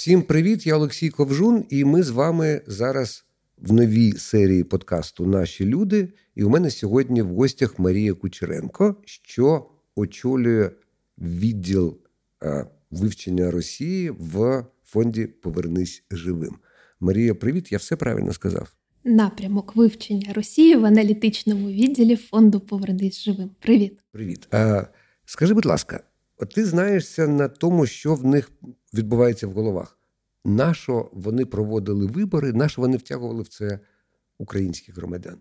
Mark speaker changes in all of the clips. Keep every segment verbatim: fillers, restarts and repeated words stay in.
Speaker 1: Всім привіт, я Олексій Ковжун, і ми з вами зараз в новій серії подкасту «Наші люди». І у мене сьогодні в гостях Марія Кучеренко, що очолює відділ а, вивчення Росії в фонді «Повернись живим». Марія, привіт, я все правильно сказав?
Speaker 2: Напрямок вивчення Росії в аналітичному відділі фонду «Повернись живим». Привіт.
Speaker 1: Привіт. А, скажи, будь ласка, от ти знаєшся на тому, що в них відбувається в головах. Нащо вони проводили вибори, нащо вони втягували в це українських громадян?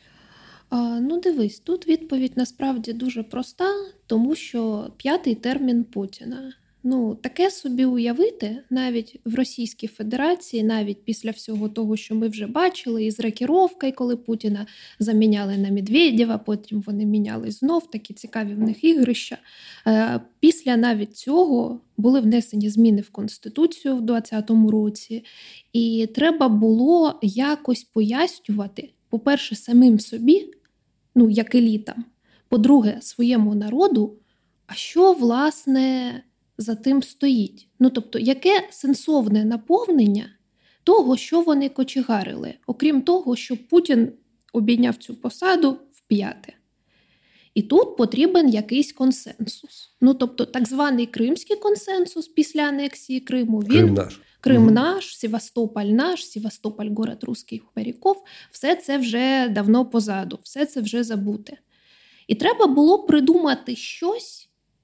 Speaker 2: А, ну, дивись, тут відповідь насправді дуже проста, тому що п'ятий термін Путіна. Ну, таке собі уявити, навіть в Російській Федерації, навіть після всього того, що ми вже бачили, із рокіровкою, коли Путіна заміняли на Медведєва, потім вони міняли знов, такі цікаві в них ігрища. Після навіть цього були внесені зміни в Конституцію в двадцятому році, і треба було якось пояснювати, по-перше, самим собі, ну, як елітам, по-друге, своєму народу, а що, власне, за тим стоїть. Ну, тобто, яке сенсовне наповнення того, що вони кочегарили, окрім того, що Путін обійняв цю посаду вп'яте. І тут потрібен якийсь консенсус. Ну, тобто, так званий Кримський консенсус після анексії Криму. Він,
Speaker 1: Крим наш.
Speaker 2: Крим
Speaker 1: угу.
Speaker 2: наш, Севастополь наш, Севастополь – город русських моряків. Все це вже давно позаду, все це вже забуте. І треба було придумати щось,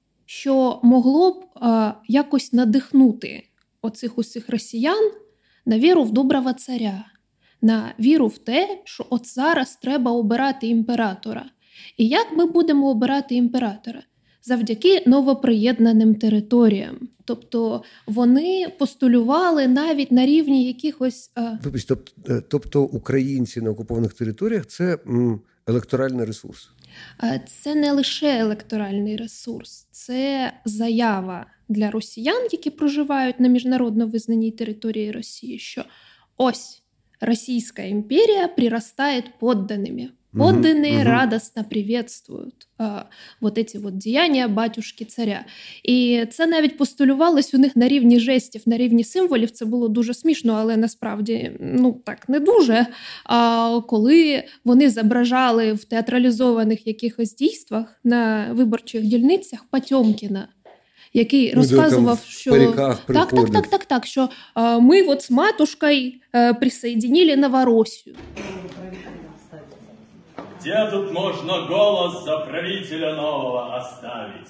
Speaker 2: що могло б а, якось надихнути оцих усіх росіян на віру в доброго царя, на віру в те, що от зараз треба обирати імператора. І як ми будемо обирати імператора? Завдяки новоприєднаним територіям. Тобто вони постулювали навіть на рівні якихось... А...
Speaker 1: Вибач, тобто, тобто українці на окупованих територіях – це м, електоральний ресурс?
Speaker 2: Це не лише електоральний ресурс, це заява для росіян, які проживають на міжнародно визнаній території Росії, що ось Російська імперія прирастає подданными. Подданные угу, радостно приветствуют а, вот эти вот діяння батюшки царя. І це навіть постулювалось у них на рівні жестів, на рівні символів. Це було дуже смішно, але насправді, ну так, не дуже. А коли вони зображали в театралізованих якихось дійствах на виборчих дільницях Потьомкіна, який ну, розказував, що так, так, так, так, так, що а, ми от з матушкою а, присоединили Новороссию.
Speaker 3: Где тут можно голос за правителя нового оставить?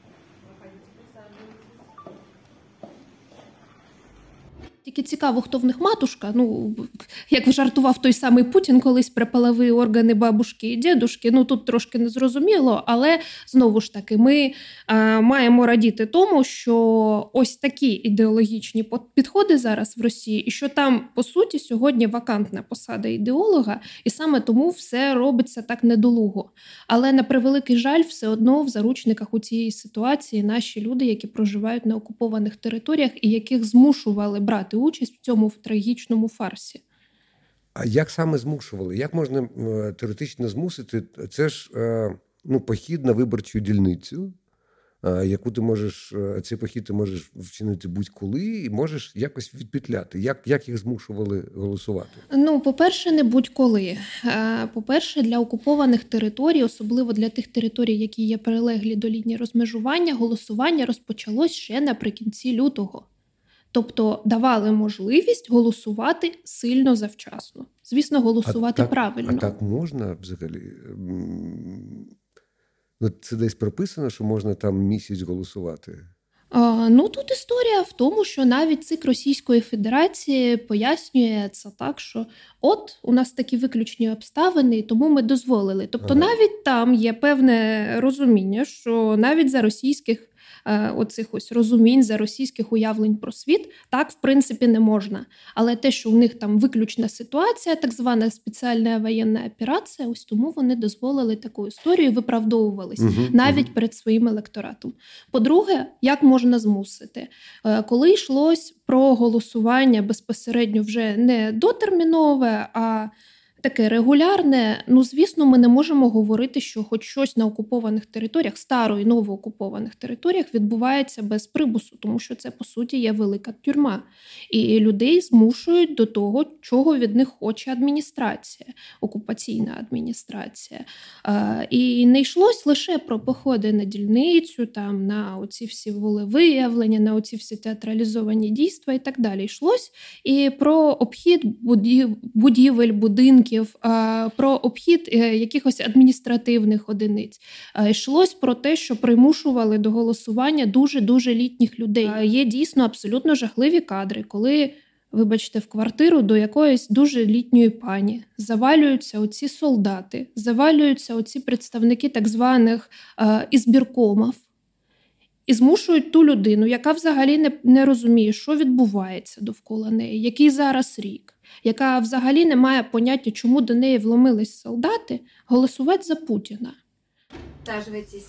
Speaker 2: Тільки цікаво, хто в них матушка. Ну, як жартував той самий Путін колись про полові органи бабушки і дідушки. Ну, тут трошки незрозуміло, але, знову ж таки, ми а, маємо радіти тому, що ось такі ідеологічні підходи зараз в Росії, і що там, по суті, сьогодні вакантна посада ідеолога, і саме тому все робиться так недолуго. Але, на превеликий жаль, все одно в заручниках у цієї ситуації наші люди, які проживають на окупованих територіях і яких змушували брати участь в цьому трагічному фарсі.
Speaker 1: А як саме змушували? Як можна е, теоретично змусити? Це ж е, ну, похід на виборчу дільницю, е, яку ти можеш, е, цей похід ти можеш вчинити будь-коли і можеш якось відпетляти. Як, як їх змушували голосувати?
Speaker 2: Ну, по-перше, не будь-коли. Е, по-перше, для окупованих територій, особливо для тих територій, які є прилеглі до лінії розмежування, голосування розпочалось ще наприкінці лютого. Тобто давали можливість голосувати сильно завчасно. Звісно, голосувати
Speaker 1: а так,
Speaker 2: правильно.
Speaker 1: А так можна взагалі? Ну, це десь прописано, що можна там місяць голосувати?
Speaker 2: А, ну, тут історія в тому, що навіть ЦИК Російської Федерації пояснює це так, що от у нас такі виключні обставини, і тому ми дозволили. Тобто ага. навіть там є певне розуміння, що навіть за російських оцих ось розумінь, за російських уявлень про світ, так, в принципі, не можна. Але те, що у них там виключна ситуація, так звана спеціальна воєнна операція, ось тому вони дозволили таку історію, виправдовувались угу, навіть угу. перед своїм електоратом. По-друге, як можна змусити? Коли йшлось про голосування безпосередньо вже не дотермінове, а таке регулярне. Ну, звісно, ми не можемо говорити, що хоч щось на окупованих територіях, старо- і новоокупованих територіях відбувається без примусу, тому що це, по суті, є велика тюрма. І людей змушують до того, чого від них хоче адміністрація, окупаційна адміністрація. І не йшлось лише про походи на дільницю, там, на оці всі волевиявлення, на оці всі театралізовані дійства і так далі. Йшлось і про обхід будів, будівель, будинків, про обхід якихось адміністративних одиниць. Йшлось про те, що примушували до голосування дуже-дуже літніх людей. Є дійсно абсолютно жахливі кадри, коли, вибачте, в квартиру до якоїсь дуже літньої пані завалюються оці солдати, завалюються оці представники так званих е, ізбіркомів і змушують ту людину, яка взагалі не, не розуміє, що відбувається довкола неї, який зараз рік, яка взагалі не має поняття, чому до неї вломились солдати, голосувати за Путіна.
Speaker 4: Присаживайтесь.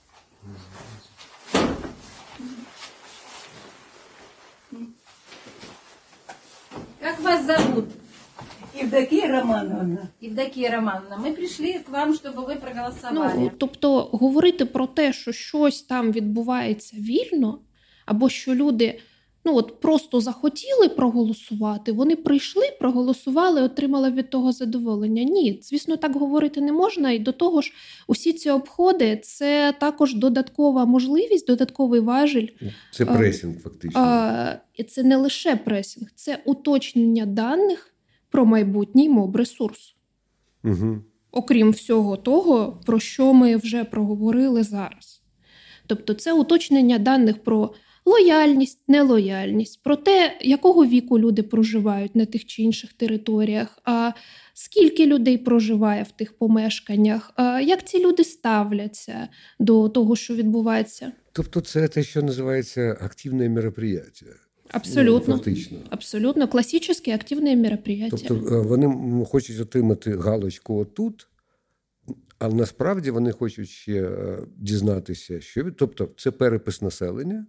Speaker 4: Как вас зовут?
Speaker 5: Евдокия Романовна.
Speaker 4: Евдокия Романовна. Мы пришли к вам, чтобы вы проголосовали.
Speaker 2: Ну, тобто говорити про те, що щось там відбувається вільно, або що люди ну, от просто захотіли проголосувати, вони прийшли, проголосували, отримали від того задоволення. Ні, звісно, так говорити не можна. І до того ж, усі ці обходи – це також додаткова можливість, додатковий важіль.
Speaker 1: Це пресінг, фактично.
Speaker 2: А, і це не лише пресінг, це уточнення даних про майбутній моб-ресурс.
Speaker 1: Угу.
Speaker 2: Окрім всього того, про що ми вже проговорили зараз. Тобто це уточнення даних про лояльність, нелояльність, про те, якого віку люди проживають на тих чи інших територіях, а скільки людей проживає в тих помешканнях, а як ці люди ставляться до того, що відбувається.
Speaker 1: Тобто це те, що називається активне мероприятие.
Speaker 2: Абсолютно.
Speaker 1: Ну, фактично.
Speaker 2: Абсолютно. Класичне активне мероприятие.
Speaker 1: Тобто вони хочуть отримати галочку отут, а насправді вони хочуть ще дізнатися, що від... Тобто це перепис населення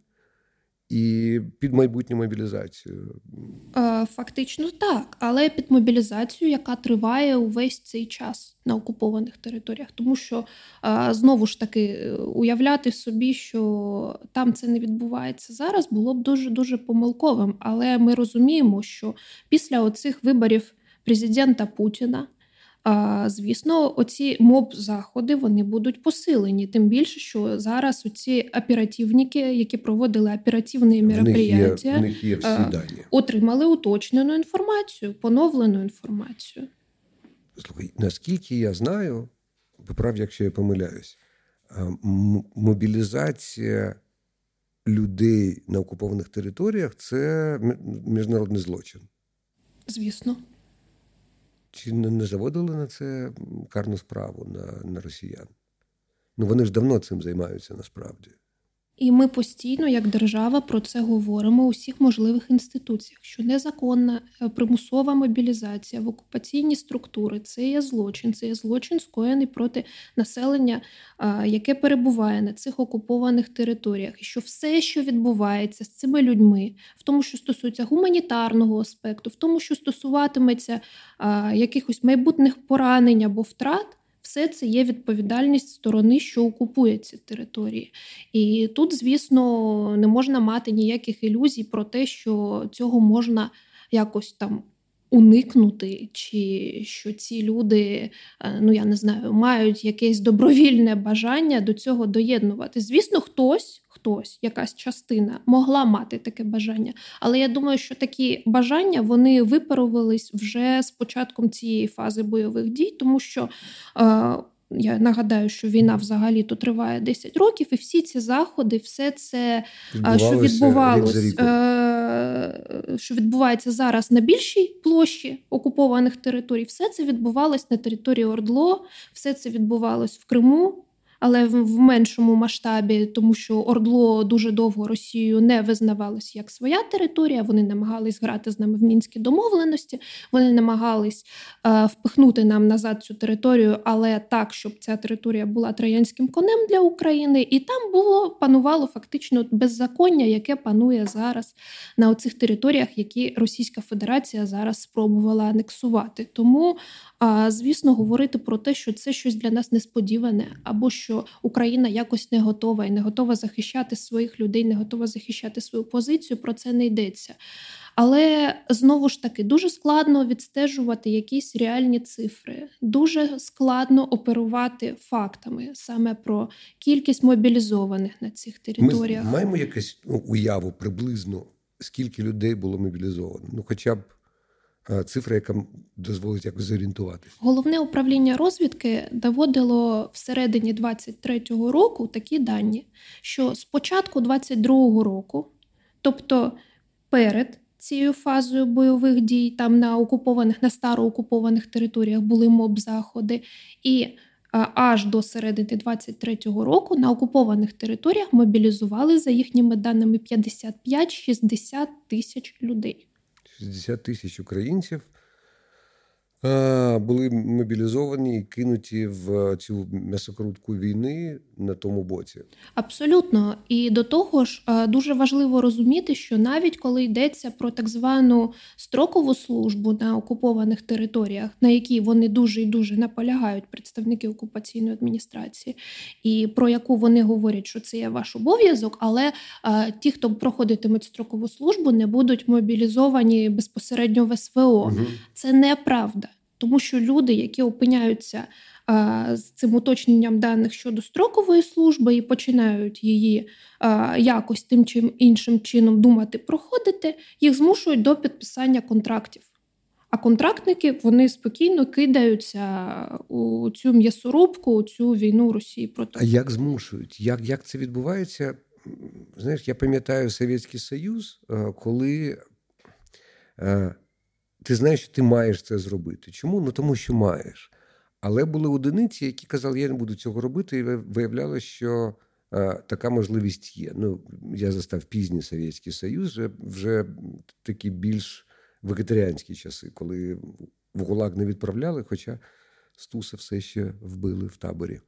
Speaker 1: і під майбутню мобілізацію.
Speaker 2: Фактично так, але під мобілізацію, яка триває увесь цей час на окупованих територіях. Тому що, знову ж таки, уявляти собі, що там це не відбувається зараз, було б дуже-дуже помилковим. Але ми розуміємо, що після оцих виборів президента Путіна, А, звісно, оці моб-заходи, вони будуть посилені. Тим більше, що зараз оці оперативники, які проводили оперативні мероприятия,
Speaker 1: в них є всі
Speaker 2: а,
Speaker 1: дані.
Speaker 2: Отримали уточнену інформацію, поновлену інформацію.
Speaker 1: Слухай, наскільки я знаю, поправ, якщо я помиляюсь, м- мобілізація людей на окупованих територіях – це міжнародний злочин.
Speaker 2: Звісно.
Speaker 1: Чи не заводили на це карну справу на, на росіян? Ну, вони ж давно цим займаються, насправді.
Speaker 2: І ми постійно, як держава, про це говоримо у всіх можливих інституціях, що незаконна примусова мобілізація в окупаційні структури – це є злочин, це є злочин, скоєний проти населення, яке перебуває на цих окупованих територіях. І що все, що відбувається з цими людьми, в тому, що стосується гуманітарного аспекту, в тому, що стосуватиметься якихось майбутніх поранень або втрат, все це є відповідальність сторони, що окупує ці території. І тут, звісно, не можна мати ніяких ілюзій про те, що цього можна якось там уникнути, чи що ці люди, ну я не знаю, мають якесь добровільне бажання до цього доєднувати. Звісно, хтось, хтось, якась частина могла мати таке бажання, але я думаю, що такі бажання, вони випарувались вже з початком цієї фази бойових дій, тому що е, я нагадаю, що війна взагалі-то триває десять років, і всі ці заходи, все це, що відбувалось, що відбувається зараз на більшій площі окупованих територій, все це відбувалось на території ОРДЛО, все це відбувалось в Криму, але в меншому масштабі, тому що ОРДЛО дуже довго Росією не визнавалось як своя територія, вони намагались грати з нами в Мінські домовленості, вони намагались е, впихнути нам назад цю територію, але так, щоб ця територія була троянським конем для України, і там було, панувало фактично беззаконня, яке панує зараз на оцих територіях, які Російська Федерація зараз спробувала анексувати. Тому, е, звісно, говорити про те, що це щось для нас несподіване, або що Україна якось не готова і не готова захищати своїх людей, не готова захищати свою позицію, про це не йдеться. Але, знову ж таки, дуже складно відстежувати якісь реальні цифри, дуже складно оперувати фактами саме про кількість мобілізованих на цих територіях.
Speaker 1: Ми маємо якусь уяву приблизно, скільки людей було мобілізовано? Ну, хоча б цифра, яка дозволить якось зорієнтуватися.
Speaker 2: Головне управління розвідки доводило всередині двадцять третього року такі дані, що з початку двадцять другого року, тобто перед цією фазою бойових дій, там на окупованих, на староокупованих територіях були моб-заходи, і а, аж до середини двадцять третього року на окупованих територіях мобілізували, за їхніми даними, п'ятдесят п'ять - шістдесят тисяч людей.
Speaker 1: шістдесят тисяч українців а, були мобілізовані і кинуті в цю м'ясокрутку війни на тому боці.
Speaker 2: Абсолютно. І до того ж, дуже важливо розуміти, що навіть коли йдеться про так звану строкову службу на окупованих територіях, на якій вони дуже і дуже наполягають, представники окупаційної адміністрації, і про яку вони говорять, що це є ваш обов'язок, але а, ті, хто проходитимуть строкову службу, не будуть мобілізовані безпосередньо в ес ве о. Угу. Це неправда. Тому що люди, які опиняються а, з цим уточненням даних щодо строкової служби і починають її а, якось тим чи іншим чином думати проходити, їх змушують до підписання контрактів. А контрактники, вони спокійно кидаються у цю м'ясорубку, у цю війну Росії проти.
Speaker 1: А як змушують? Як, як це відбувається? Знаєш, я пам'ятаю Совєтський Союз, коли... Ти знаєш, що ти маєш це зробити. Чому? Ну, тому що маєш. Але були одиниці, які казали, я не буду цього робити, і виявлялося, що а, така можливість є. Ну, я застав пізній Совєтський Союз, вже, вже такі більш вегетаріанські часи, коли в ГУЛАГ не відправляли, хоча Стуса все ще вбили в таборі.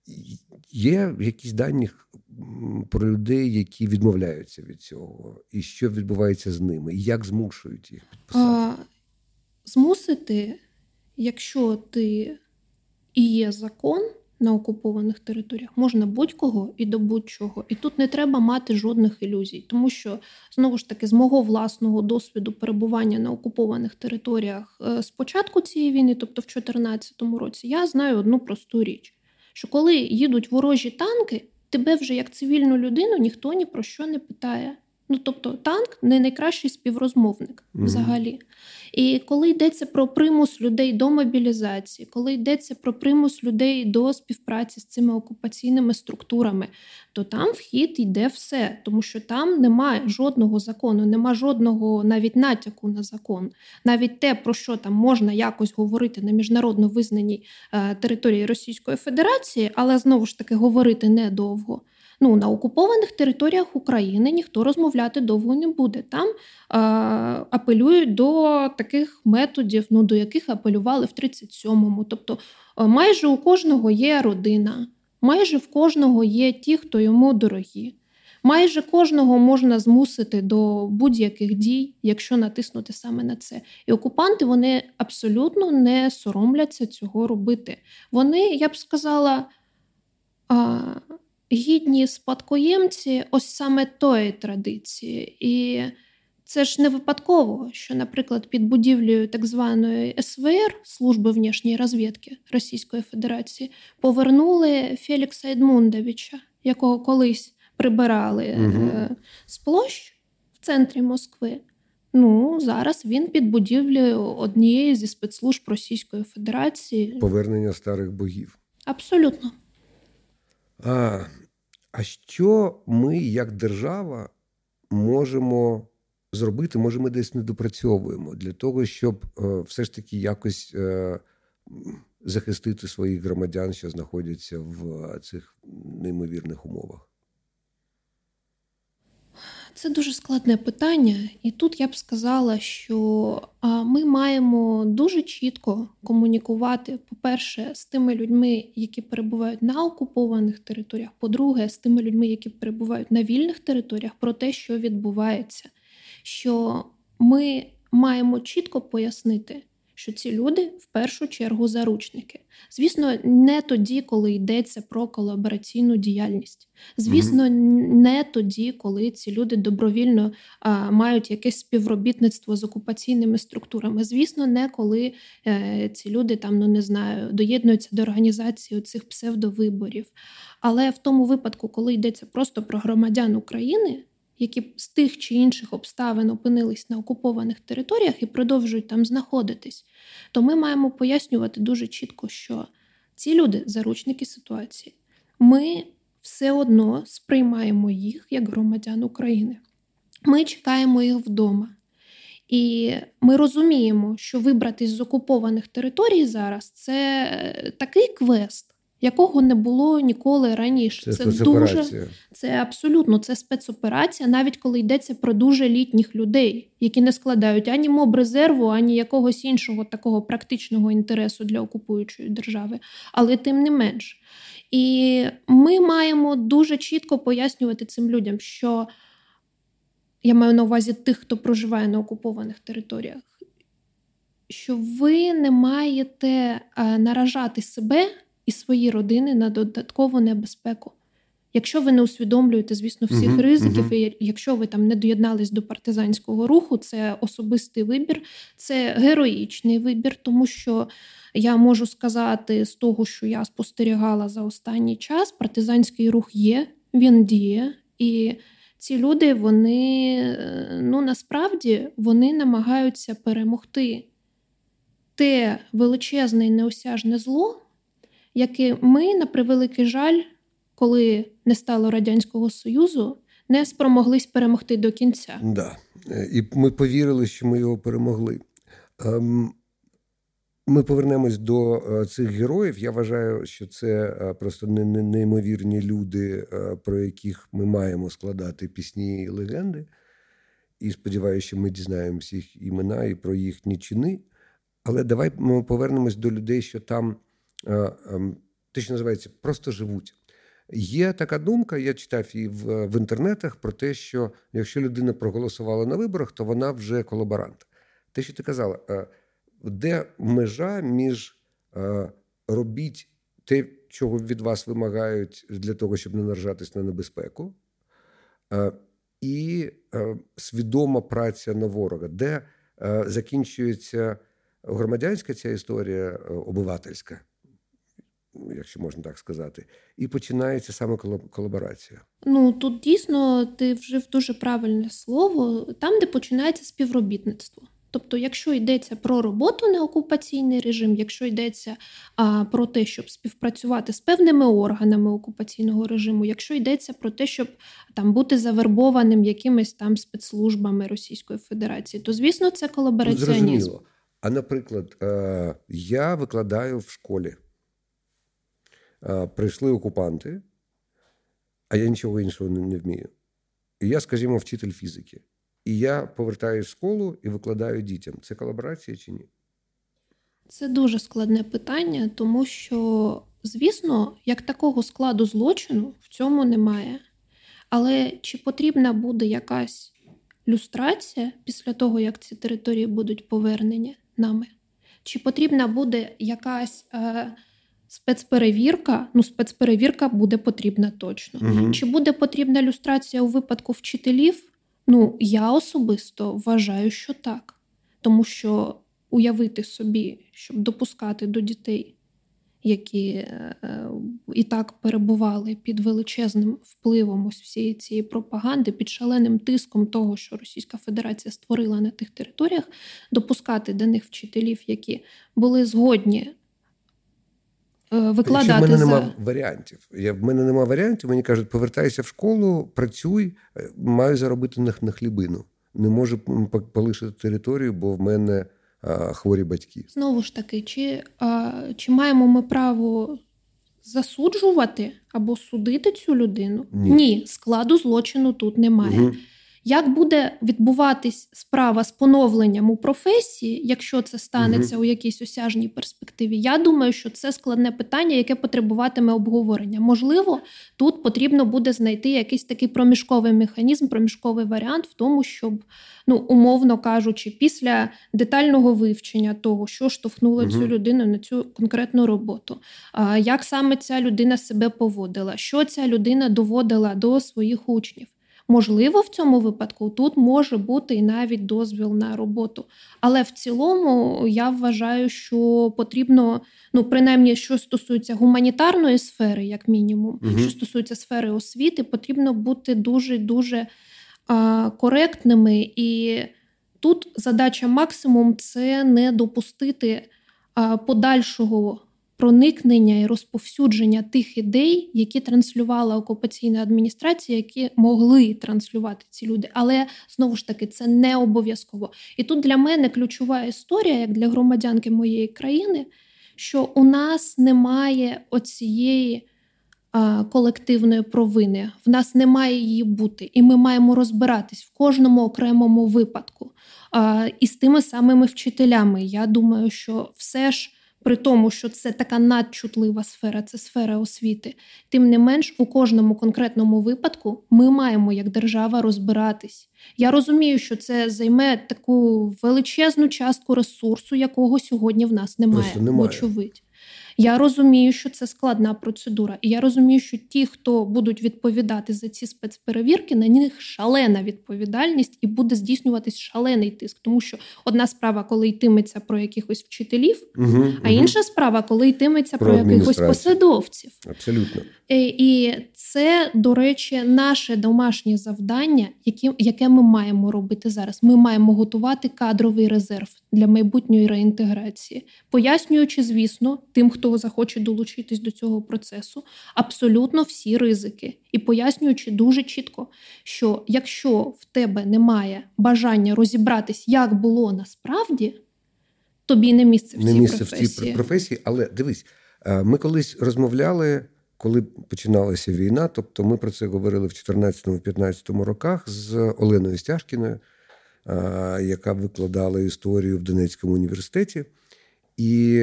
Speaker 1: Є якісь дані про людей, які відмовляються від цього? І що відбувається з ними? І як змушують їх підписати?
Speaker 2: А, змусити, якщо ти і є закон на окупованих територіях, можна будь-кого і до будь-чого. І тут не треба мати жодних ілюзій. Тому що, знову ж таки, з мого власного досвіду перебування на окупованих територіях з початку цієї війни, тобто в дві тисячі чотирнадцятому році, я знаю одну просту річ. Що коли їдуть ворожі танки, тебе вже як цивільну людину ніхто ні про що не питає. Ну, тобто танк не найкращий співрозмовник взагалі. Mm-hmm. І коли йдеться про примус людей до мобілізації, коли йдеться про примус людей до співпраці з цими окупаційними структурами, то там в хід йде все. Тому що там немає жодного закону, немає жодного навіть натяку на закон. Навіть те, про що там можна якось говорити на міжнародно визнаній е, території Російської Федерації, але знову ж таки говорити недовго. Ну, на окупованих територіях України ніхто розмовляти довго не буде. Там е, апелюють до таких методів, ну, до яких апелювали в тридцять сьомому. Тобто е, майже у кожного є родина, майже в кожного є ті, хто йому дорогі. Майже кожного можна змусити до будь-яких дій, якщо натиснути саме на це. І окупанти, вони абсолютно не соромляться цього робити. Вони, я б сказала... Е, гідні спадкоємці ось саме тої традиції. І це ж не випадково, що, наприклад, під будівлею так званої ес ве ер, Служби внешньої розвідки Російської Федерації, повернули Фелікса Едмундовича, якого колись прибирали угу. з площ в центрі Москви. Ну, зараз він під будівлею однієї зі спецслужб Російської Федерації.
Speaker 1: Повернення старих богів.
Speaker 2: Абсолютно.
Speaker 1: А, а що ми, як держава, можемо зробити, може ми десь недопрацьовуємо для того, щоб е, все ж таки якось е, захистити своїх громадян, що знаходяться в цих неймовірних умовах?
Speaker 2: Це дуже складне питання, і тут я б сказала, що ми маємо дуже чітко комунікувати, по-перше, з тими людьми, які перебувають на окупованих територіях, по-друге, з тими людьми, які перебувають на вільних територіях, про те, що відбувається. Що ми маємо чітко пояснити, що ці люди в першу чергу заручники. Звісно, не тоді, коли йдеться про колабораційну діяльність. Звісно, mm-hmm. не тоді, коли ці люди добровільно а, мають якесь співробітництво з окупаційними структурами. Звісно, не коли е, ці люди там, ну не знаю, доєднуються до організації цих псевдовиборів. Але в тому випадку, коли йдеться просто про громадян України, які з тих чи інших обставин опинились на окупованих територіях і продовжують там знаходитись, то ми маємо пояснювати дуже чітко, що ці люди – заручники ситуації. Ми все одно сприймаємо їх як громадян України. Ми чекаємо їх вдома. І ми розуміємо, що вибратись з окупованих територій зараз – це такий квест, якого не було ніколи раніше.
Speaker 1: Це, це спецоперація. Дуже,
Speaker 2: це абсолютно, це спецоперація, навіть коли йдеться про дуже літніх людей, які не складають ані мобрезерву, ані якогось іншого такого практичного інтересу для окупуючої держави. Але тим не менш. І ми маємо дуже чітко пояснювати цим людям, що, я маю на увазі тих, хто проживає на окупованих територіях, що ви не маєте наражати себе і свої родини на додаткову небезпеку. Якщо ви не усвідомлюєте, звісно, всіх uh-huh, ризиків, uh-huh. і якщо ви там не доєднались до партизанського руху, це особистий вибір, це героїчний вибір, тому що я можу сказати з того, що я спостерігала за останній час, партизанський рух є, він діє, і ці люди, вони, ну, насправді, вони намагаються перемогти те величезне і неосяжне зло, яке ми, на превеликий жаль, коли не стало Радянського Союзу, не спромоглись перемогти до кінця.
Speaker 1: Да. І ми повірили, що ми його перемогли. Ми повернемось до цих героїв. Я вважаю, що це просто неймовірні люди, про яких ми маємо складати пісні і легенди. І сподіваюся, що ми дізнаємося їх імена і про їхні чини. Але давай ми повернемось до людей, що там, те, що називається, просто живуть. Є така думка, я читав і в, в інтернетах, про те, що якщо людина проголосувала на виборах, то вона вже колаборант. Те, що ти казала, де межа між робіть те, чого від вас вимагають для того, щоб не наражатись на небезпеку, і свідома праця на ворога, де закінчується громадянська ця історія, обивательська, якщо можна так сказати, і починається саме колаборація.
Speaker 2: Ну, тут дійсно ти вжив дуже правильне слово, там, де починається співробітництво. Тобто, якщо йдеться про роботу на окупаційний режим, якщо йдеться а, про те, щоб співпрацювати з певними органами окупаційного режиму, якщо йдеться про те, щоб там бути завербованим якимись там спецслужбами Російської Федерації, то, звісно, це колабораціонізм.
Speaker 1: Зрозуміло. А, наприклад, я викладаю в школі. Прийшли окупанти, а я нічого іншого не вмію. І я, скажімо, вчитель фізики. І я повертаюсь в школу і викладаю дітям. Це колаборація чи ні?
Speaker 2: Це дуже складне питання, тому що, звісно, як такого складу злочину в цьому немає. Але чи потрібна буде якась люстрація після того, як ці території будуть повернені нами? Чи потрібна буде якась е, спецперевірка? Ну, спецперевірка буде потрібна точно. Угу. Чи буде потрібна люстрація у випадку вчителів? Ну, я особисто вважаю, що так. Тому що уявити собі, щоб допускати до дітей, які е, і так перебували під величезним впливом ось всієї цієї пропаганди, під шаленим тиском того, що Російська Федерація створила на тих територіях, допускати до них вчителів, які були згодні е, викладати за...
Speaker 1: В мене нема варіантів. Я, в мене нема варіантів, мені кажуть, повертайся в школу, працюй, маю заробити на, на хлібину. Не можу полишити територію, бо в мене хворі батьки.
Speaker 2: Знову ж таки, чи, а, чи маємо ми право засуджувати або судити цю людину?
Speaker 1: Ні.
Speaker 2: Ні, складу злочину тут немає.
Speaker 1: Угу.
Speaker 2: Як буде відбуватись справа з поновленням у професії, якщо це станеться угу. у якійсь осяжній перспективі? Я думаю, що це складне питання, яке потребуватиме обговорення. Можливо, тут потрібно буде знайти якийсь такий проміжковий механізм, проміжковий варіант в тому, щоб, ну, умовно кажучи, після детального вивчення того, що штовхнуло угу. цю людину на цю конкретну роботу, як саме ця людина себе поводила, що ця людина доводила до своїх учнів. Можливо, в цьому випадку тут може бути і навіть дозвіл на роботу. Але в цілому я вважаю, що потрібно, ну, принаймні, що стосується гуманітарної сфери, як мінімум, угу. що стосується сфери освіти, потрібно бути дуже-дуже а, коректними. І тут задача максимум – це не допустити а, подальшого проникнення і розповсюдження тих ідей, які транслювала окупаційна адміністрація, які могли транслювати ці люди. Але, знову ж таки, це не обов'язково. І тут для мене ключова історія, як для громадянки моєї країни, що у нас немає оцієї а, колективної провини. В нас немає її бути. І ми маємо розбиратись в кожному окремому випадку. А, і з тими самими вчителями. Я думаю, що все ж при тому, що це така надчутлива сфера, це сфера освіти. Тим не менш, у кожному конкретному випадку ми маємо, як держава, розбиратись. Я розумію, що це займе таку величезну частку ресурсу, якого сьогодні в нас немає,
Speaker 1: немає.
Speaker 2: Очевидь. Я розумію, що це складна процедура. І я розумію, що ті, хто будуть відповідати за ці спецперевірки, на них шалена відповідальність і буде здійснюватись шалений тиск. Тому що одна справа, коли йтиметься про якихось вчителів,
Speaker 1: угу,
Speaker 2: а
Speaker 1: угу.
Speaker 2: інша справа, коли йтиметься про,
Speaker 1: про
Speaker 2: якихось посадовців.
Speaker 1: Абсолютно.
Speaker 2: І це, до речі, наше домашнє завдання, яке, яке ми маємо робити зараз. Ми маємо готувати кадровий резерв для майбутньої реінтеграції, пояснюючи, звісно, тим, хто захоче долучитись до цього процесу, абсолютно всі ризики. І пояснюючи дуже чітко, що якщо в тебе немає бажання розібратись, як було насправді, тобі не місце в цій
Speaker 1: не місце
Speaker 2: професії.
Speaker 1: в цій професії. Але дивись, ми колись розмовляли, коли починалася війна, тобто ми про це говорили в чотирнадцятому-п'ятнадцятому роках з Оленою Стяжкіною, яка викладала історію в Донецькому університеті. І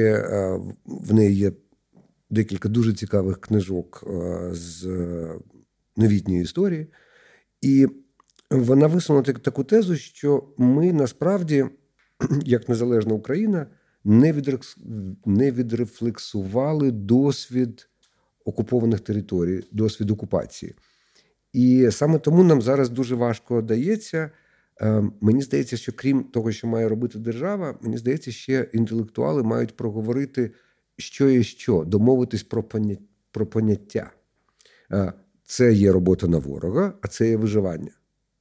Speaker 1: в неї є декілька дуже цікавих книжок з новітньої історії. І вона висунула таку тезу, що ми насправді, як незалежна Україна, не відрефлексували досвід окупованих територій, досвід окупації. І саме тому нам зараз дуже важко дається. Мені здається, що крім того, що має робити держава, мені здається, ще інтелектуали мають проговорити, що є що, домовитись про поняття. Про поняття. Це є робота на ворога, а це є виживання.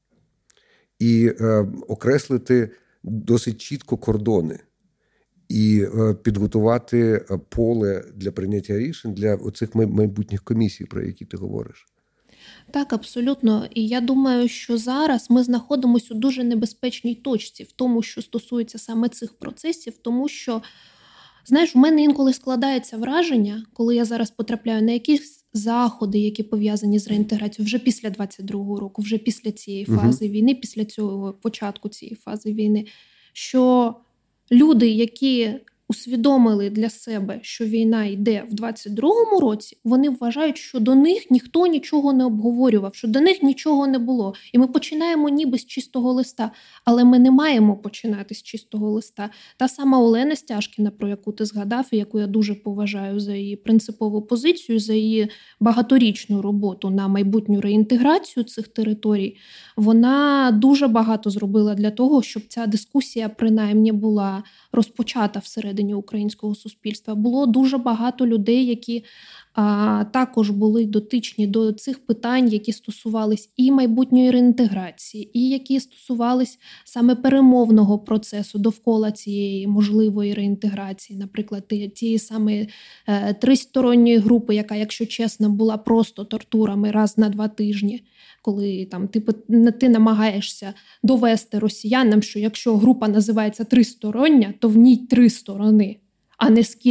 Speaker 1: І окреслити досить чітко кордони. І підготувати поле для прийняття рішень для оцих майбутніх комісій, про які ти говориш.
Speaker 2: Так, абсолютно. І я думаю, що зараз ми знаходимося у дуже небезпечній точці в тому, що стосується саме цих процесів, тому що, знаєш, у мене інколи складається враження, коли я зараз потрапляю на якісь заходи, які пов'язані з реінтеграцією вже після двадцять другого року, вже після цієї фази угу. війни, після цього початку цієї фази війни, що люди, які усвідомили для себе, що війна йде в двадцять другому році, вони вважають, що до них ніхто нічого не обговорював, що до них нічого не було. І ми починаємо ніби з чистого листа. Але ми не маємо починати з чистого листа. Та сама Олена Стяжкіна, про яку ти згадав, і яку я дуже поважаю за її принципову позицію, за її багаторічну роботу на майбутню реінтеграцію цих територій, вона дуже багато зробила для того, щоб ця дискусія принаймні була розпочата всередині українського суспільства. Було дуже багато людей, які а, також були дотичні до цих питань, які стосувались і майбутньої реінтеграції, і які стосувались саме перемовного процесу довкола цієї можливої реінтеграції. Наприклад, тієї саме е, тристоронньої групи, яка, якщо чесно, була просто тортурами раз на два тижні, коли там ти, ти намагаєшся довести росіянам, що якщо група називається тристороння, то в ній три сторони, а не скількись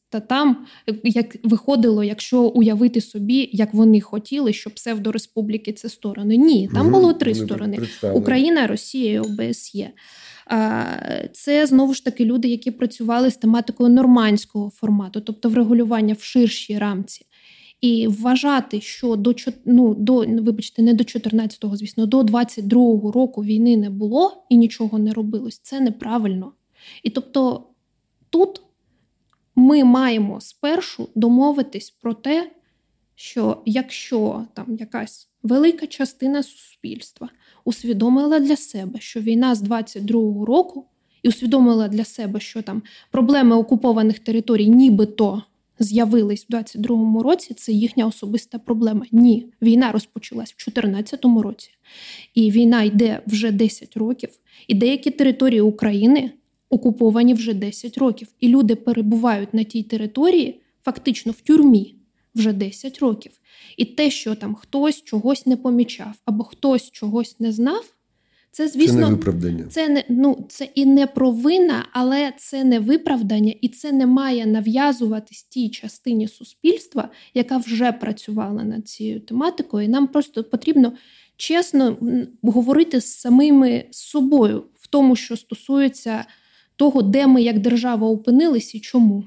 Speaker 2: Та там як виходило, якщо уявити собі, як вони хотіли, що псевдореспубліки – це сторони. Ні, там
Speaker 1: угу.
Speaker 2: було три сторони. Україна, Росія і О Б С Є. Це, знову ж таки, люди, які працювали з тематикою нормандського формату, тобто врегулювання в ширшій рамці. І вважати, що до, ну, до, вибачте, не до чотирнадцятого, звісно, до двадцять другого року війни не було і нічого не робилось, це неправильно. І тобто тут ми маємо спершу домовитись про те, що якщо там якась велика частина суспільства усвідомила для себе, що війна з двадцять другого року, і усвідомила для себе, що там проблеми окупованих територій нібито з'явились в двадцять другому році, це їхня особиста проблема. Ні, війна розпочалась в чотирнадцятому році. І війна йде вже десять років. І деякі території України окуповані вже десять років. І люди перебувають на тій території фактично в тюрмі вже десять років. І те, що там хтось чогось не помічав або хтось чогось не знав, це, звісно,
Speaker 1: це не виправдання.
Speaker 2: Це, не, ну, це і не провина, але це не виправдання, і це не має нав'язуватись тій частині суспільства, яка вже працювала над цією тематикою. І нам просто потрібно чесно говорити з самими собою в тому, що стосується того, де ми як держава опинились і чому.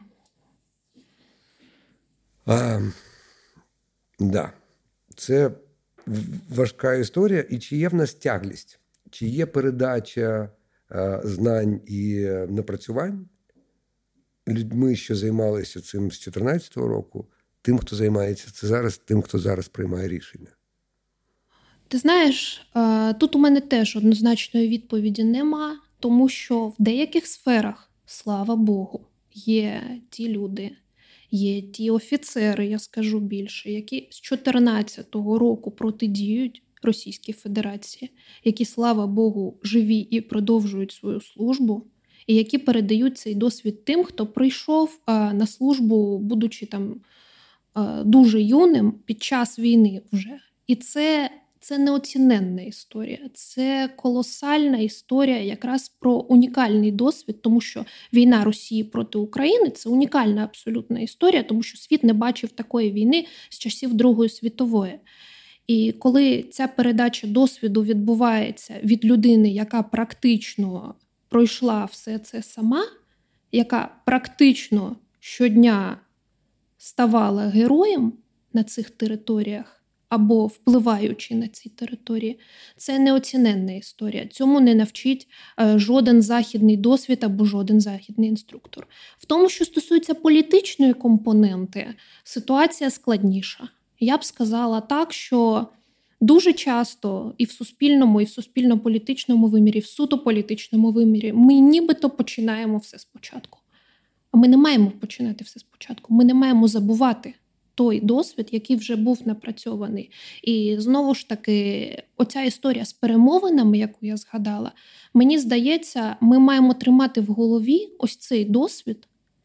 Speaker 1: А, да. Це важка історія. І чи є в нас тяглість? Чи є передача а, знань і напрацювань людьми, що займалися цим з чотирнадцятого року, тим, хто займається це зараз, тим, хто зараз приймає рішення?
Speaker 2: Ти знаєш, тут у мене теж однозначної відповіді нема, тому що в деяких сферах, слава Богу, є ті люди, є ті офіцери, я скажу більше, які з чотирнадцятого року протидіють Російській Федерації, які, слава Богу, живі і продовжують свою службу, і які передають цей досвід тим, хто прийшов а, на службу, будучи там а, дуже юним під час війни вже. І це, це неоціненна історія, це колосальна історія якраз про унікальний досвід, тому що війна Росії проти України – це унікальна абсолютна історія, тому що світ не бачив такої війни з часів Другої світової. І коли ця передача досвіду відбувається від людини, яка практично пройшла все це сама, яка практично щодня ставала героєм на цих територіях або впливаючи на ці території, це неоціненна історія. Цьому не навчить жоден західний досвід або жоден західний інструктор. В тому, що стосується політичної компоненти, ситуація складніша. Я б сказала так, що дуже часто і в суспільному, і в суспільно-політичному вимірі, і в суто політичному вимірі ми нібито починаємо все спочатку. А ми не маємо починати все спочатку. Ми не маємо забувати той досвід, який вже був напрацьований. І знову ж таки, оця історія з перемовинами, яку я згадала, мені здається, ми маємо тримати в голові ось цей досвід,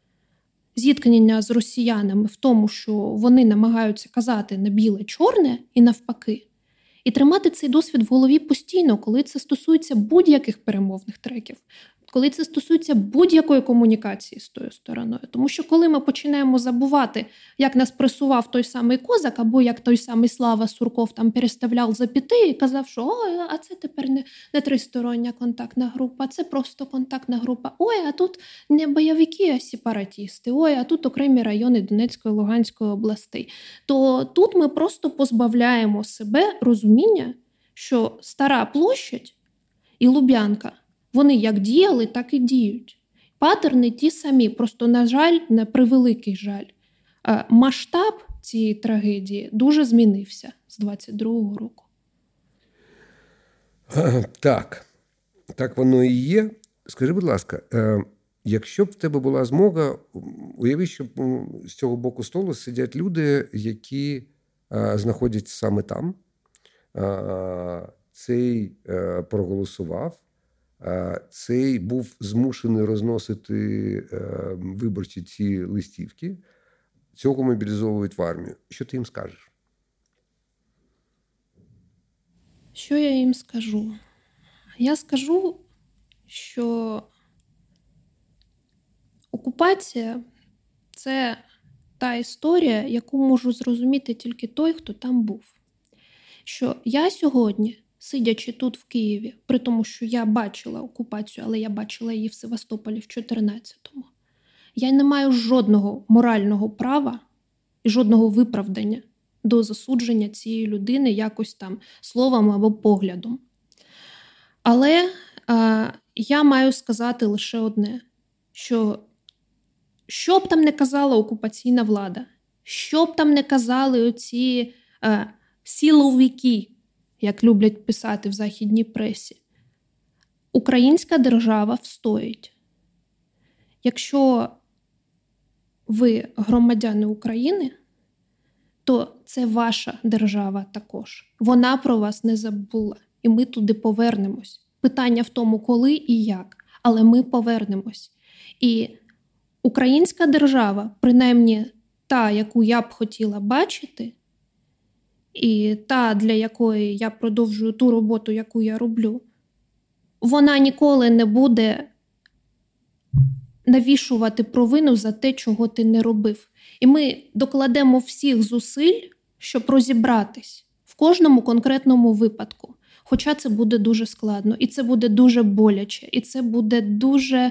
Speaker 2: зіткнення з росіянами в тому, що вони намагаються казати на біле-чорне і навпаки. І тримати цей досвід в голові постійно, коли це стосується будь-яких перемовних треків, коли це стосується будь-якої комунікації з тою стороною. Тому що коли ми починаємо забувати, як нас пресував той самий Козак, або як той самий Слава Сурков там переставляв запяти і казав, що ой, а це тепер не, не тристороння контактна група, це просто контактна група. Ой, а тут не бойовики, а сепаратісти. Ой, а тут окремі райони Донецької, Луганської областей. То тут ми просто позбавляємо себе розуміння, що Стара площадь і Луб'янка, вони як діяли, так і діють. Патерни ті самі, просто, на жаль, на превеликий жаль, масштаб цієї трагедії дуже змінився з двадцять другого року.
Speaker 1: Так, так воно і є. Скажи, будь ласка, якщо б в тебе була змога, уяви, що з цього боку столу сидять люди, які знаходяться саме там, цей проголосував, цей був змушений розносити виборчі ці листівки, цього мобілізовують в армію. Що ти їм скажеш?
Speaker 2: Що я їм скажу? Я скажу, що окупація Це та історія, яку може зрозуміти тільки той, хто там був. Що я сьогодні, сидячи тут в Києві, при тому, що я бачила окупацію, але я бачила її в Севастополі в чотирнадцятому, я не маю жодного морального права і жодного виправдання до засудження цієї людини якось там словом або поглядом. Але а, я маю сказати лише одне, що що б там не казала окупаційна влада, що б там не казали оці а, силовики, як люблять писати в західній пресі, українська держава встоїть. Якщо ви громадяни України, то це ваша держава також. Вона про вас не забула. І ми туди повернемось. Питання в тому, коли і як. Але ми повернемось. І українська держава, принаймні та, яку я б хотіла бачити, і та, для якої я продовжую ту роботу, яку я роблю, вона ніколи не буде навішувати провину за те, чого ти не робив. І ми докладемо всіх зусиль, щоб розібратись в кожному конкретному випадку. Хоча це буде дуже складно, і це буде дуже боляче, і це буде дуже,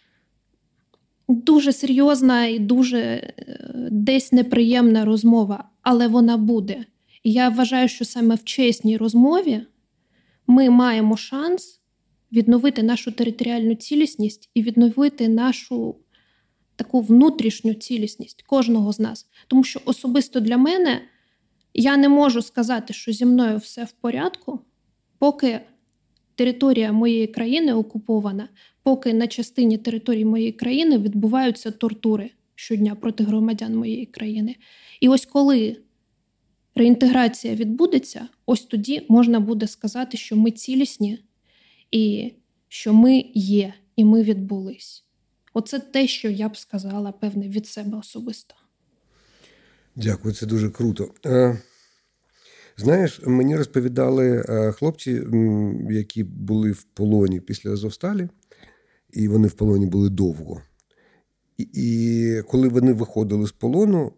Speaker 2: дуже серйозна і дуже десь неприємна розмова, але вона буде. І я вважаю, що саме в чесній розмові ми маємо шанс відновити нашу територіальну цілісність і відновити нашу таку внутрішню цілісність кожного з нас. Тому що особисто для мене я не можу сказати, що зі мною все в порядку, поки територія моєї країни окупована, поки на частині території моєї країни відбуваються тортури щодня проти громадян моєї країни. І ось коли реінтеграція відбудеться, ось тоді можна буде сказати, що ми цілісні і що ми є, і ми відбулись. Оце те, що я б сказала, певне, від себе особисто.
Speaker 1: Дякую, це дуже круто. Знаєш, мені розповідали хлопці, які були в полоні після Азовсталі, і вони в полоні були довго. І, і коли вони виходили з полону,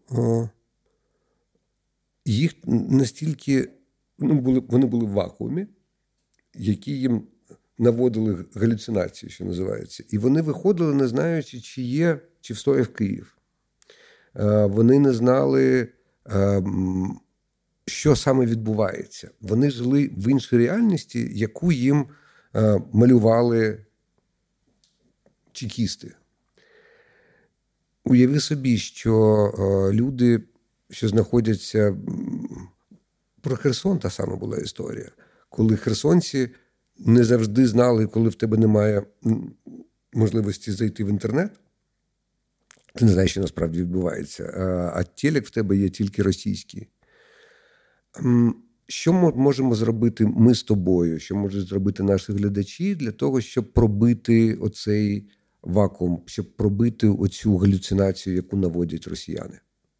Speaker 1: їх настільки, ну, були, вони були в вакуумі, які їм наводили галюцинації, що називається. І вони виходили, не знаючи, чи є, чи встояв Київ. Вони не знали, що саме відбувається. Вони жили в іншій реальності, яку їм малювали чекісти. Уяви собі, що люди, що знаходяться... Про Херсон та сама була історія. Коли херсонці не завжди знали, коли в тебе немає можливості зайти в інтернет, ти не знаєш, що насправді відбувається, а телек в тебе є тільки російський. Що ми можемо зробити ми з тобою, що можуть зробити наші глядачі для того, щоб пробити оцей вакуум, щоб пробити оцю галюцинацію, яку наводять росіяни?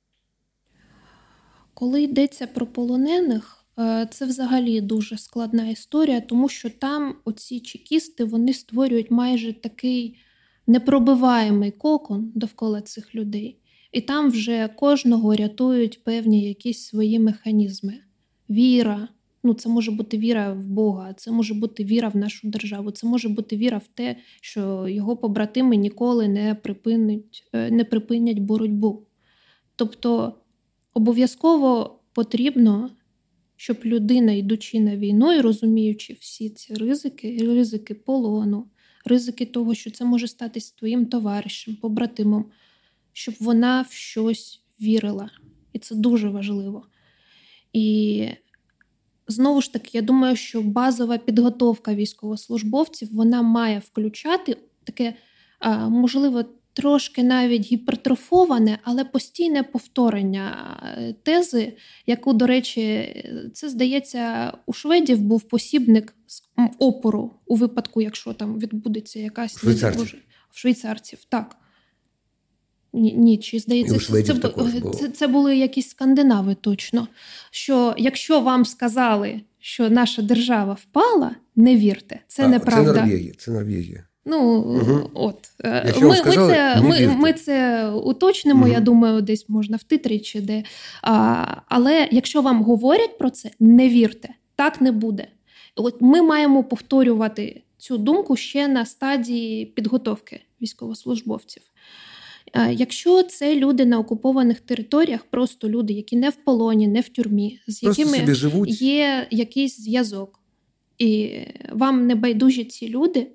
Speaker 2: Коли йдеться про полонених, це взагалі дуже складна історія, тому що там оці чекісти, вони створюють майже такий непробиваємий кокон довкола цих людей. І там вже кожного рятують певні якісь свої механізми. Віра, ну це може бути віра в Бога, це може бути віра в нашу державу, це може бути віра в те, що його побратими ніколи не припинять, не припинять боротьбу. Тобто обов'язково потрібно, щоб людина, йдучи на війну і розуміючи всі ці ризики, ризики полону, ризики того, що це може статись твоїм товаришем, побратимом, щоб вона в щось вірила. І це дуже важливо. І знову ж таки, я думаю, що базова підготовка військовослужбовців, вона має включати таке, можливо, трошки навіть гіпертрофоване, але постійне повторення тези, яку, до речі, це, здається, у шведів був посібник з опору у випадку, якщо там відбудеться якась...
Speaker 1: Швейцарців.
Speaker 2: В швейцарців, так. Ні, ні, чи, здається, це, це, це, це були якісь скандинави точно. Що якщо вам сказали, що наша держава впала, не вірте, це
Speaker 1: а,
Speaker 2: неправда.
Speaker 1: Це Норвегія, це Норвегія.
Speaker 2: Ну,
Speaker 1: угу.
Speaker 2: от.
Speaker 1: Якщо
Speaker 2: ми,
Speaker 1: сказали,
Speaker 2: ми, це, ми,
Speaker 1: ми
Speaker 2: це уточнимо, угу. Я думаю, десь можна в титрі чи де. А, але якщо вам говорять про це, не вірте. Так не буде. От ми маємо повторювати цю думку ще на стадії підготовки військовослужбовців. Якщо це люди на окупованих територіях, просто люди, які не в полоні, не в тюрмі, з
Speaker 1: просто
Speaker 2: якими
Speaker 1: живуть.
Speaker 2: Є якийсь зв'язок, і вам не байдужі ці люди,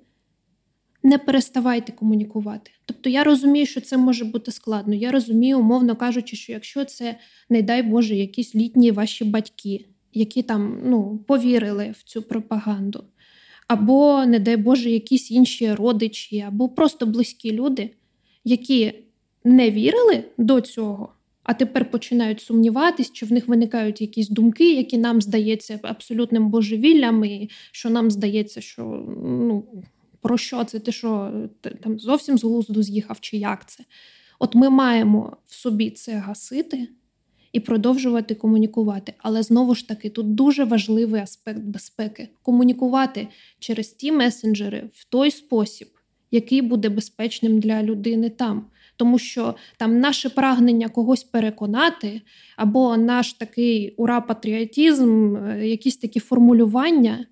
Speaker 2: не переставайте комунікувати. Тобто я розумію, що це може бути складно. Я розумію, умовно кажучи, що якщо це, не дай Боже, якісь літні ваші батьки, які там, ну, повірили в цю пропаганду, або, не дай Боже, якісь інші родичі, або просто близькі люди, які не вірили до цього, а тепер починають сумніватись, чи в них виникають якісь думки, які нам здається абсолютним божевіллям, і що нам здається, що, ну, про що це, ти що, там зовсім з глузду з'їхав, чи як це. От ми маємо в собі це гасити і продовжувати комунікувати. Але знову ж таки, тут дуже важливий аспект безпеки. Комунікувати через ті месенджери в той спосіб, який буде безпечним для людини там. Тому що там наше прагнення когось переконати, або наш такий ура-патріотизм, якісь такі формулювання,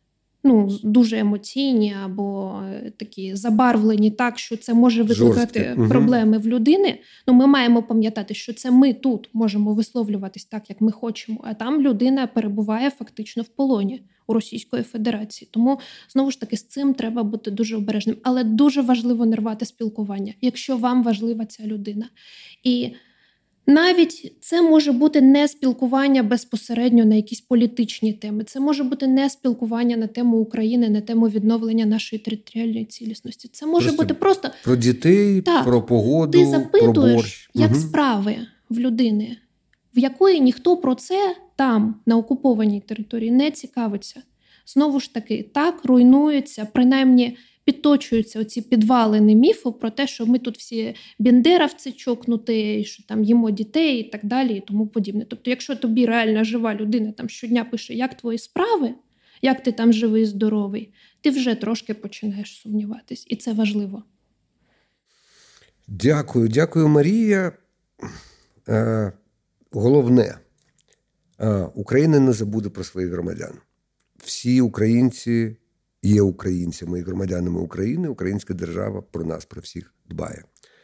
Speaker 2: ну, дуже емоційні або такі забарвлені так, що це може викликати
Speaker 1: Жорсткі.
Speaker 2: проблеми в людини. Ну, ми маємо пам'ятати, що це ми тут можемо висловлюватись так, як ми хочемо, а там людина перебуває фактично в полоні у Російської Федерації. Тому, знову ж таки, з цим треба бути дуже обережним. Але дуже важливо не рвати спілкування, якщо вам важлива ця людина. І навіть це може бути не спілкування безпосередньо на якісь політичні теми. Це може бути не спілкування на тему України, на тему відновлення нашої територіальної цілісності. Це може просто бути просто...
Speaker 1: Про дітей, так, про погоду,
Speaker 2: ти запитуєш,
Speaker 1: про борщ.
Speaker 2: як
Speaker 1: угу.
Speaker 2: справи в людини, в якої ніхто про це там, на окупованій території, не цікавиться. Знову ж таки, так руйнуються, принаймні підточуються оці підвалини міфу про те, що ми тут всі бендеровці чокнуті, що там їмо дітей і так далі, і тому подібне. Тобто, якщо тобі реально жива людина там щодня пише, як твої справи, як ти там живий, здоровий, ти вже трошки починаєш сумніватись. І це важливо.
Speaker 1: Дякую. Дякую, Марія. Е, головне, е, Україна не забуде про своїх громадян. Всі українці є українцями і громадянами України. Українська держава про нас, про всіх дбає.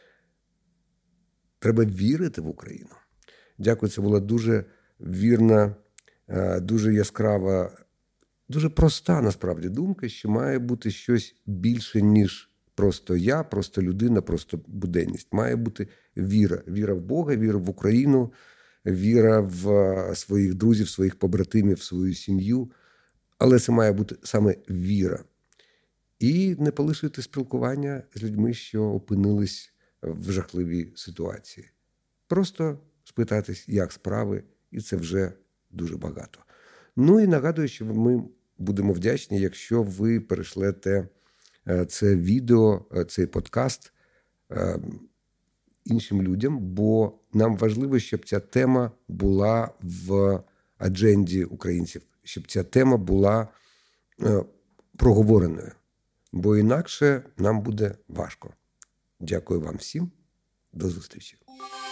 Speaker 1: Треба вірити в Україну. Дякую, це була дуже вірна, дуже яскрава, дуже проста, насправді, думка, що має бути щось більше, ніж просто я, просто людина, просто буденність. Має бути віра. Віра в Бога, віра в Україну, віра в своїх друзів, своїх побратимів, в свою сім'ю. Але це має бути саме віра. І не полишити спілкування з людьми, що опинились в жахливій ситуації. Просто спитатись, як справи, і це вже дуже багато. Ну і нагадую, що ми будемо вдячні, якщо ви перешлете це відео, цей подкаст іншим людям, бо нам важливо, щоб ця тема була в адженді українців, щоб ця тема була проговореною, бо інакше нам буде важко. Дякую вам всім. До зустрічі.